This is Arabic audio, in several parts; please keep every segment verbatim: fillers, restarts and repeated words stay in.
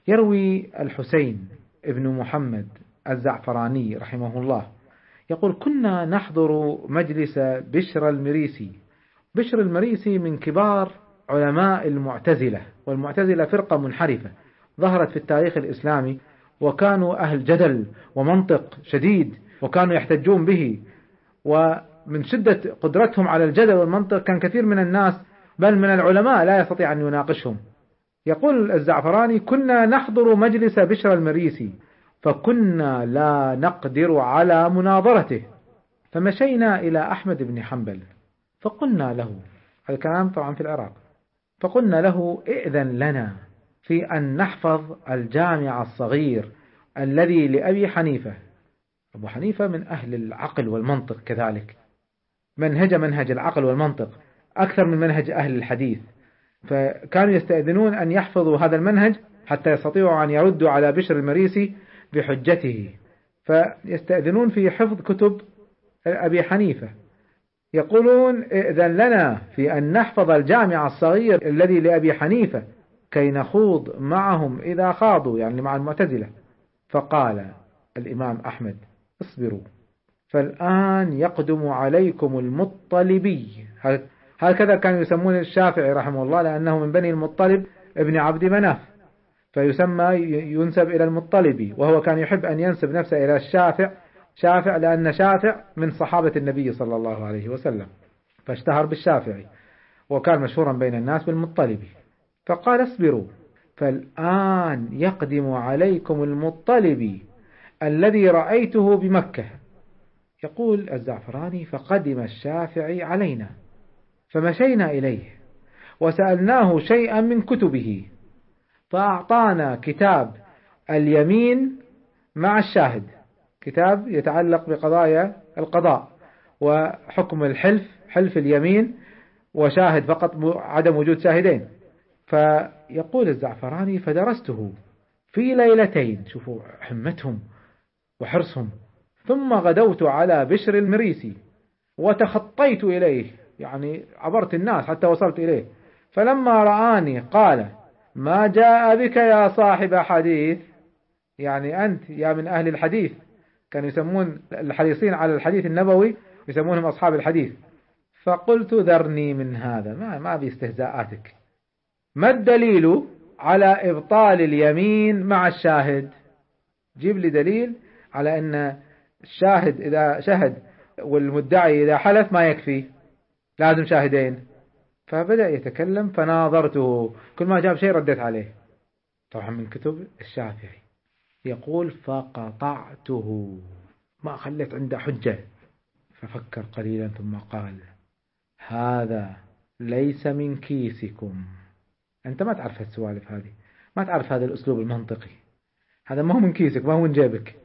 يروي الحسين ابن محمد الزعفراني رحمه الله يقول: كنا نحضر مجلس بشر المريسي. بشر المريسي من كبار علماء المعتزلة، والمعتزلة فرقة منحرفة ظهرت في التاريخ الإسلامي، وكانوا أهل جدل ومنطق شديد، وكانوا يحتجون به، ومن شدة قدرتهم على الجدل والمنطق كان كثير من الناس بل من العلماء لا يستطيع أن يناقشهم. يقول الزعفراني: كنا نحضر مجلس بشر المريسي فكنا لا نقدر على مناظرته، فمشينا إلى أحمد بن حنبل فقلنا له، هذا الكلام طبعا في العراق، فقلنا له: ائذن لنا في أن نحفظ الجامع الصغير الذي لأبي حنيفة. أبو حنيفة من أهل العقل والمنطق، كذلك منهج منهج العقل والمنطق أكثر من منهج أهل الحديث، فكانوا يستأذنون أن يحفظوا هذا المنهج حتى يستطيعوا أن يردوا على بشر المريسي بحجته، فيستأذنون في حفظ كتب أبي حنيفة. يقولون: ائذن لنا في أن نحفظ الجامع الصغير الذي لأبي حنيفة كي نخوض معهم إذا خاضوا، يعني مع المعتزلة. فقال الإمام أحمد: اصبروا فالآن يقدم عليكم المطلبي. هكذا كانوا يسمون الشافعي رحمه الله، لأنه من بني المطلب ابن عبد مناف، فيسمى ينسب إلى المطلبي، وهو كان يحب أن ينسب نفسه إلى الشافع شافع لأن شافع من صحابة النبي صلى الله عليه وسلم، فاشتهر بالشافعي، وكان مشهورا بين الناس بالمطلبي. فقال: اصبروا فالآن يقدم عليكم المطلبي الذي رأيته بمكة. يقول الزعفراني: فقدم الشافعي علينا فمشينا إليه وسألناه شيئا من كتبه، فأعطانا كتاب اليمين مع الشاهد، كتاب يتعلق بقضايا القضاء وحكم الحلف، حلف اليمين وشاهد فقط، عدم وجود شاهدين. فيقول الزعفراني: فدرسته في ليلتين، شوفوا حمتهم وحرصهم، ثم غدوت على بشر المريسي وتخطيت إليه، يعني عبرت الناس حتى وصلت إليه، فلما رآني قال: ما جاء بك يا صاحب حديث، يعني أنت يا من أهل الحديث، كانوا يسمون الحريصين على الحديث النبوي يسمونهم أصحاب الحديث. فقلت: ذرني من هذا، ما ما باستهزاءاتك، ما الدليل على إبطال اليمين مع الشاهد؟ جيب لي دليل على أن الشاهد إذا شهد والمدعي إذا حلف ما يكفي، لازم شاهدين. فبدأ يتكلم فناظرته، كل ما جاب شيء ردت عليه، طبعا من كتب الشافعي. يقول: فقطعته، ما خليت عنده حجة. ففكر قليلا ثم قال: هذا ليس من كيسكم، أنت ما تعرف السوالف هذه، ما تعرف هذا الأسلوب المنطقي، هذا ما هو من كيسك، ما هو من جيبك،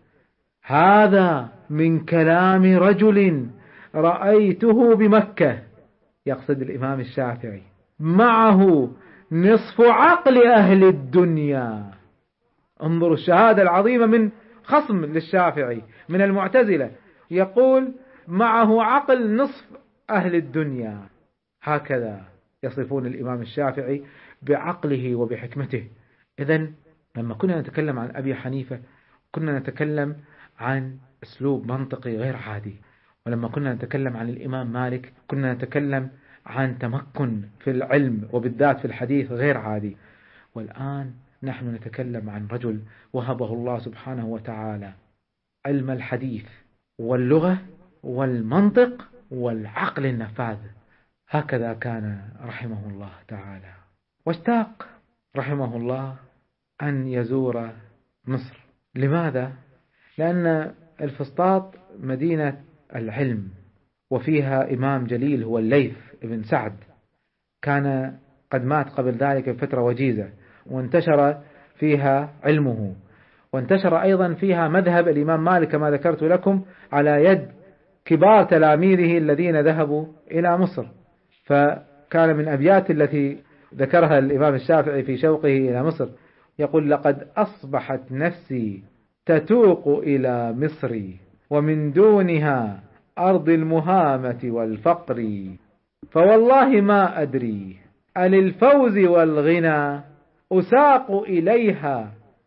هذا من كلام رجل رأيته بمكة، يقصد الإمام الشافعي، معه نصف عقل أهل الدنيا. انظروا الشهادة العظيمة من خصم للشافعي من المعتزلة، يقول: معه عقل نصف أهل الدنيا. هكذا يصفون الإمام الشافعي بعقله وبحكمته. إذن لما كنا نتكلم عن أبي حنيفة كنا نتكلم عن أسلوب منطقي غير عادي، ولما كنا نتكلم عن الإمام مالك كنا نتكلم عن تمكن في العلم وبالذات في الحديث غير عادي. والآن نحن نتكلم عن رجل وهبه الله سبحانه وتعالى علم الحديث واللغة والمنطق والعقل النفاذ. هكذا كان رحمه الله تعالى. واشتاق رحمه الله أن يزور مصر. لماذا؟ لأن الفسطاط مدينة العلم، وفيها إمام جليل هو الليث بن سعد، كان قد مات قبل ذلك بفترة وجيزة، وانتشر فيها علمه، وانتشر أيضا فيها مذهب الإمام مالك كما ذكرت لكم على يد كبار تلاميذه الذين ذهبوا إلى مصر. فكان من أبيات التي ذكرها الإمام الشافعي في شوقه إلى مصر يقول: لقد أصبحت نفسي تتوق إلى مصر ومن دونها أرض المهامة والفقر، فوالله ما أدري أللفوز والغنى أساق إليها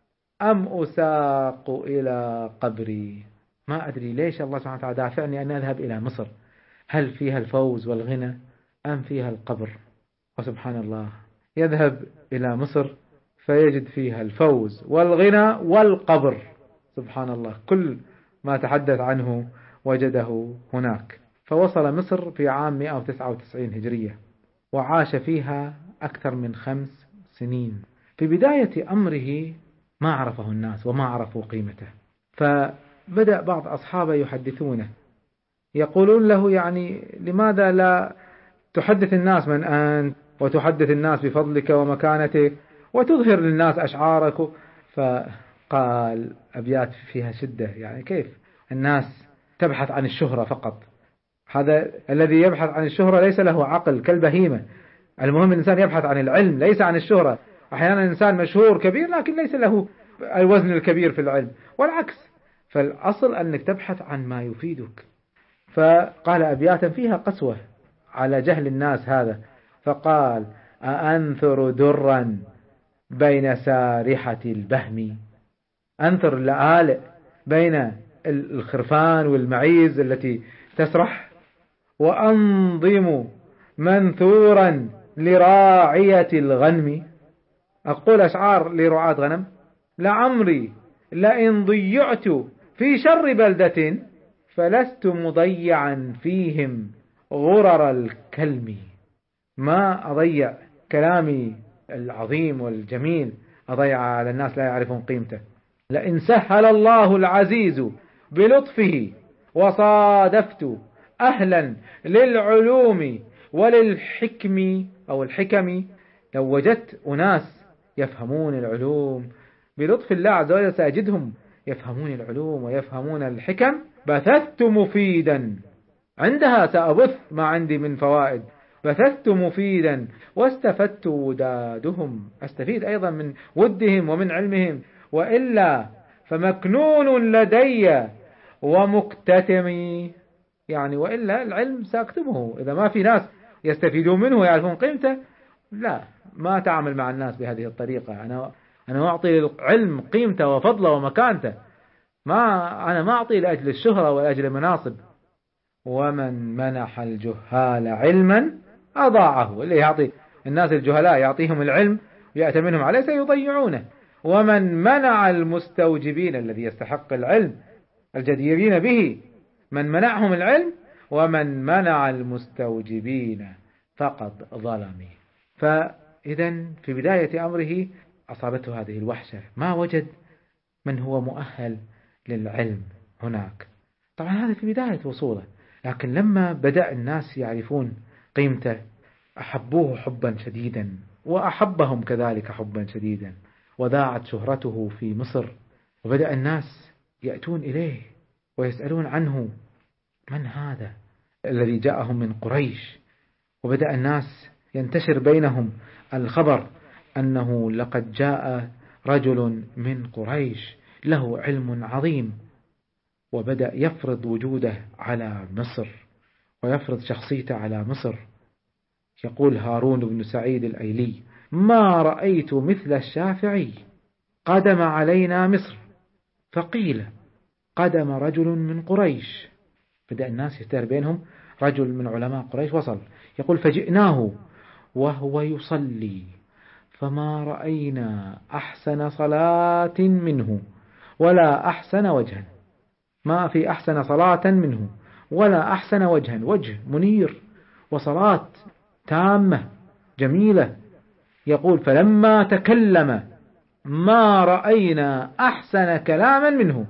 أم أساق إلى قبري. ما أدري ليش الله سبحانه وتعالى دافعني أن أذهب إلى مصر، هل فيها الفوز والغنى أم فيها القبر؟ وسبحان الله، يذهب إلى مصر فيجد فيها الفوز والغنى والقبر. سبحان الله، كل ما تحدث عنه وجده هناك. فوصل مصر في عام مئة وتسعة وتسعين هجرية، وعاش فيها أكثر من خمس سنين. في بداية أمره ما عرفه الناس وما عرفوا قيمته، فبدأ بعض أصحابه يحدثونه، يقولون له يعني لماذا لا تحدث الناس من أنت، وتحدث الناس بفضلك ومكانتك، وتظهر للناس أشعارك. فقال أبيات فيها شدة، يعني كيف الناس تبحث عن الشهرة فقط؟ هذا الذي يبحث عن الشهرة ليس له عقل كالبهيمة. المهم الإنسان يبحث عن العلم ليس عن الشهرة. أحيانا الإنسان مشهور كبير لكن ليس له الوزن الكبير في العلم، والعكس. فالأصل أنك تبحث عن ما يفيدك. فقال أبياتا فيها قسوة على جهل الناس هذا، فقال: أأنثر درا بين سارحة البهم. أنثر لآلئ بين الخرفان والمعيز التي تسرح، وأنظم منثورا لراعية الغنم. أقول أشعار لرعاة غنم؟ لعمري لئن ضيعت في شر بلدة فلست مضيعا فيهم غرر الكلم. ما أضيع كلامي العظيم والجميل أضيع على الناس لا يعرفون قيمته. لئن سهل الله العزيز بلطفه وصادفت أهلا للعلوم وللحكم أو الحكم، لو وجدت أناس يفهمون العلوم بلطف الله عز وجل سأجدهم يفهمون العلوم ويفهمون الحكم، بثثت مفيدا عندها سأبث ما عندي من فوائد. بثثت مفيدا واستفدت ودادهم، أستفيد أيضا من ودهم ومن علمهم. وإلا فمكنون لدي ومكتتم، يعني وإلا العلم سأكتمه. إذا ما في ناس يستفيدون منه ويعرفون قيمته، لا، ما تعامل مع الناس بهذه الطريقة. أنا أنا أعطي العلم قيمته وفضله ومكانته، ما أنا ما أعطي لأجل الشهرة ولأجل المناصب. ومن منح الجهال علما أضاعه. اللي يعطي الناس الجهلاء يعطيهم العلم ويأتمنهم عليه سيضيعونه. ومن منع المستوجبين، الذي يستحق العلم الجديرين به، من منعهم العلم، ومن منع المستوجبين فقد ظلم. فإذا في بداية أمره أصابته هذه الوحشة، ما وجد من هو مؤهل للعلم هناك. طبعا هذا في بداية وصوله، لكن لما بدأ الناس يعرفون قيمته أحبوه حبا شديدا، وأحبهم كذلك حبا شديدا، وذاعت شهرته في مصر، وبدأ الناس يأتون إليه ويسألون عنه: من هذا الذي جاءهم من قريش؟ وبدأ الناس ينتشر بينهم الخبر أنه لقد جاء رجل من قريش له علم عظيم، وبدأ يفرض وجوده على مصر ويفرض شخصيته على مصر. يقول هارون بن سعيد الأيلي: ما رأيت مثل الشافعي قدم علينا مصر، فقيل قدم رجل من قريش. بدأ الناس يستهر بينهم، رجل من علماء قريش وصل. يقول: فجئناه وهو يصلي فما رأينا أحسن صلاة منه ولا أحسن وجها. ما في أحسن صلاة منه ولا أحسن وجها، وجه منير وصلاة تامة جميلة. يقول: فلما تكلم ما رأينا أحسن كلاما منه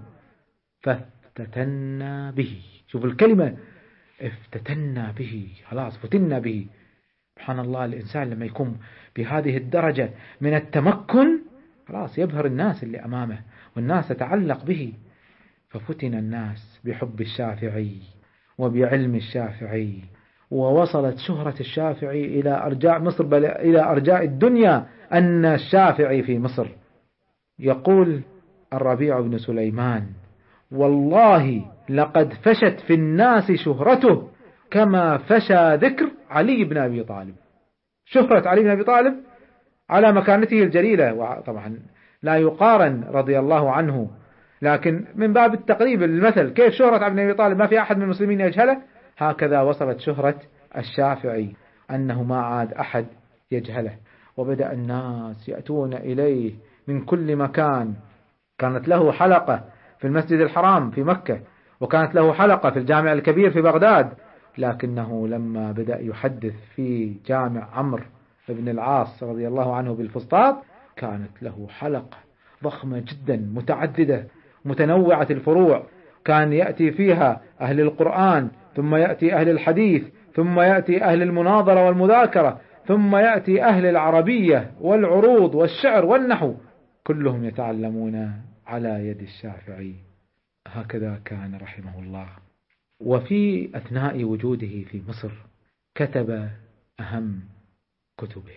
فافتتنا به. شوف الكلمة، افتتنا به، خلاص فتنا به. سبحان الله، الإنسان لما يكون بهذه الدرجة من التمكن خلاص يبهر الناس اللي أمامه، والناس تتعلق به. ففتن الناس بحب الشافعي وبعلم الشافعي، ووصلت شهرة الشافعي إلى أرجاء مصر، بل إلى أرجاء الدنيا أن الشافعي في مصر. يقول الربيع بن سليمان: والله لقد فشت في الناس شهرته كما فشى ذكر علي بن أبي طالب. شهرة علي بن أبي طالب على مكانته الجليلة، وطبعا لا يقارن رضي الله عنه، لكن من باب التقريب المثل، كيف شهرة علي بن أبي طالب ما في أحد من المسلمين يجهله، هكذا وصلت شهرة الشافعي أنه ما عاد أحد يجهله. وبدأ الناس يأتون إليه من كل مكان. كانت له حلقة في المسجد الحرام في مكة، وكانت له حلقة في الجامع الكبير في بغداد، لكنه لما بدأ يحدث في جامع عمرو بن العاص رضي الله عنه بالفسطاط كانت له حلقة ضخمة جدا متعددة متنوعة الفروع، كان يأتي فيها أهل القرآن، ثم يأتي أهل الحديث، ثم يأتي أهل المناظرة والمذاكرة، ثم يأتي أهل العربية والعروض والشعر والنحو، كلهم يتعلمون على يد الشافعي. هكذا كان رحمه الله. وفي أثناء وجوده في مصر كتب أهم كتبه،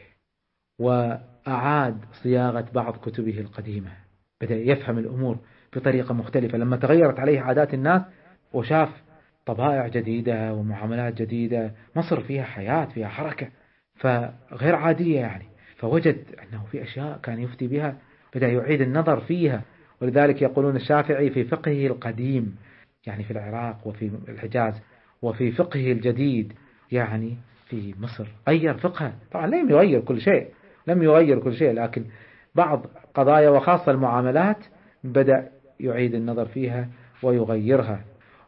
وأعاد صياغة بعض كتبه القديمة، بدأ يفهم الأمور بطريقة مختلفة لما تغيرت عليه عادات الناس، وشاف طبائع جديدة ومعاملات جديدة. مصر فيها حياة، فيها حركة، فغير عادية يعني، فوجد أنه في أشياء كان يفتي بها بدأ يعيد النظر فيها. ولذلك يقولون الشافعي في فقهه القديم، يعني في العراق وفي الحجاز، وفي فقهه الجديد يعني في مصر، غير فقهه. طبعا لم يغير كل شيء، لم يغير كل شيء، لكن بعض قضايا وخاصة المعاملات بدأ يعيد النظر فيها ويغيرها.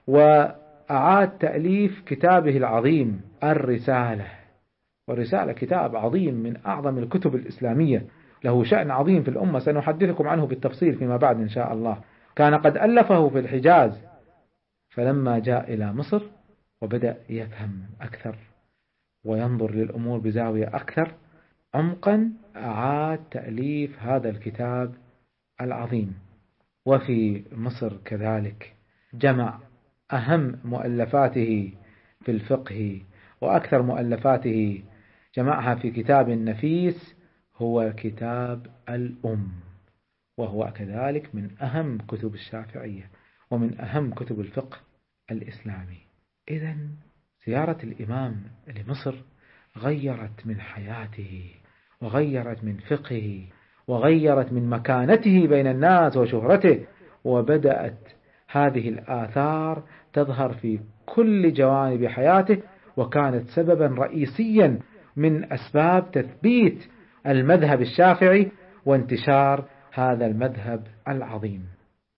وأعاد تأليف كتابه العظيم الرسالة، والرسالة كتاب عظيم من أعظم الكتب الإسلامية، له شأن عظيم في الأمة، سنحدثكم عنه بالتفصيل فيما بعد إن شاء الله. كان قد ألفه في الحجاز، فلما جاء إلى مصر وبدأ يفهم أكثر وينظر للأمور بزاوية أكثر عمقا، أعاد تأليف هذا الكتاب العظيم. وفي مصر كذلك جمع أهم مؤلفاته في الفقه وأكثر مؤلفاته جمعها في كتاب نفيس هو كتاب الأم، وهو كذلك من أهم كتب الشافعية ومن أهم كتب الفقه الإسلامي. إذن زيارة الإمام لمصر غيرت من حياته وغيرت من فقهه وغيرت من مكانته بين الناس وشهرته، وبدأت هذه الآثار تظهر في كل جوانب حياته، وكانت سببا رئيسيا من أسباب تثبيت المذهب الشافعي وانتشار هذا المذهب العظيم.